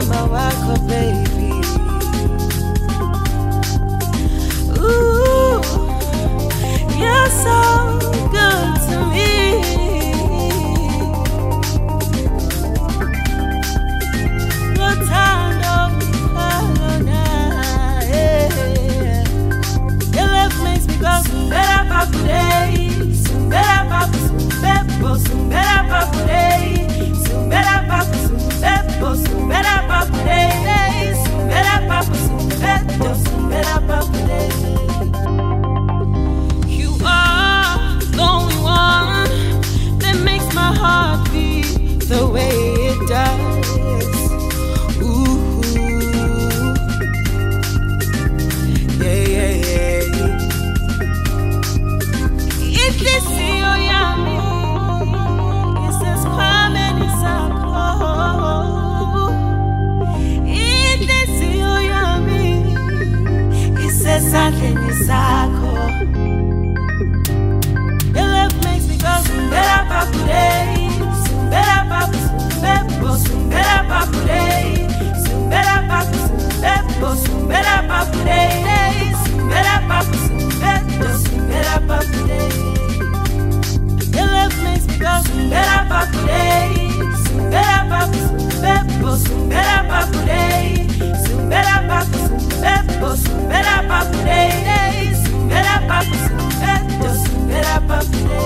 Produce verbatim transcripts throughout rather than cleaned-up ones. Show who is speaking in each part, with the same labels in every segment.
Speaker 1: mama wako baby. Ooh, you're so good to me. Lotando, Alona, yeah. Your love makes me go better papuday, better papu, bebo, better papuday, better papu, bebo, better papuday, better papu, bebo, better papuday. You are the only one that makes my heart beat the way it does. Ooh, yeah, yeah, yeah. If this is your yummy, it says come and it's a close. If this is your yummy, it says something is a close. Your love makes me go better papuday, better papu, bebo, better papuday, better papu, bebo, better papuday, better papu, bebo, better papuday. Your love makes me go better papuday, better papu, bebo, better papuday, better papu, bebo, better papuday, better papu, bebo, better papuday.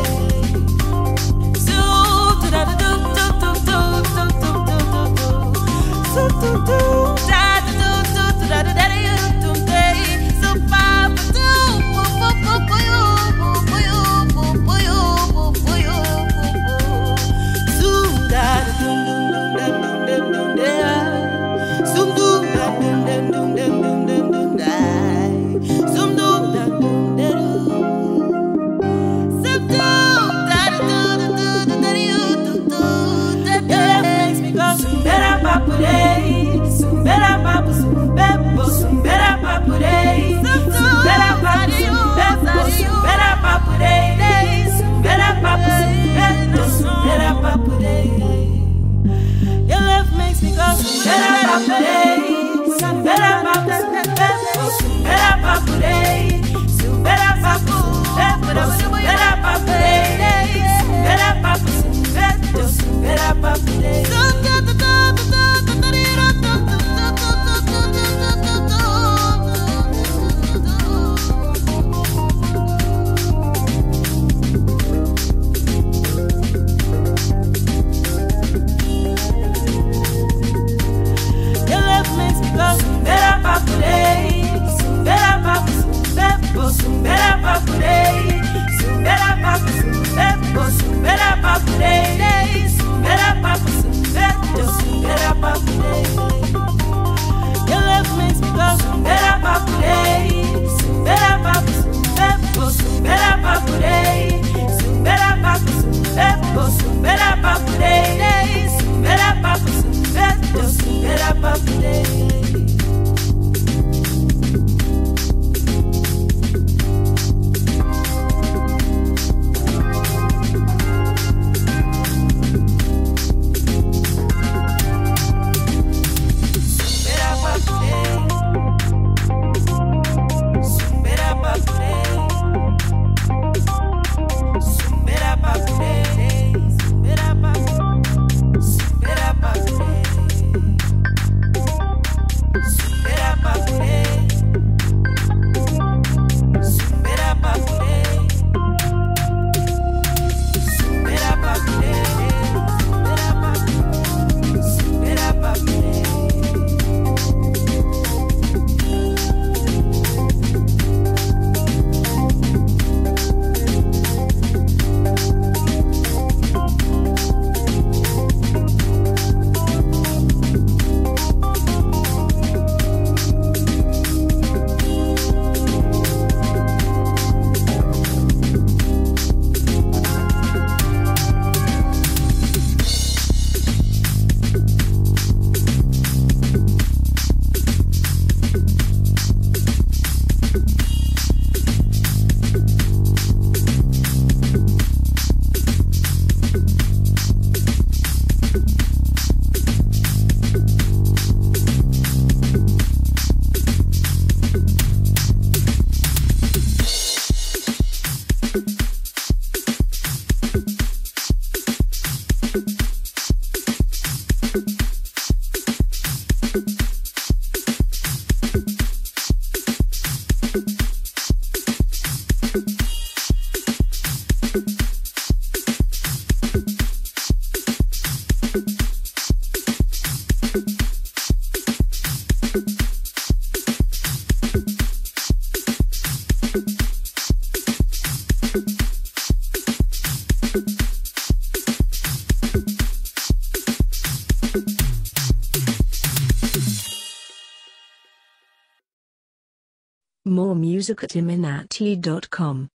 Speaker 2: More music at iminati dot com.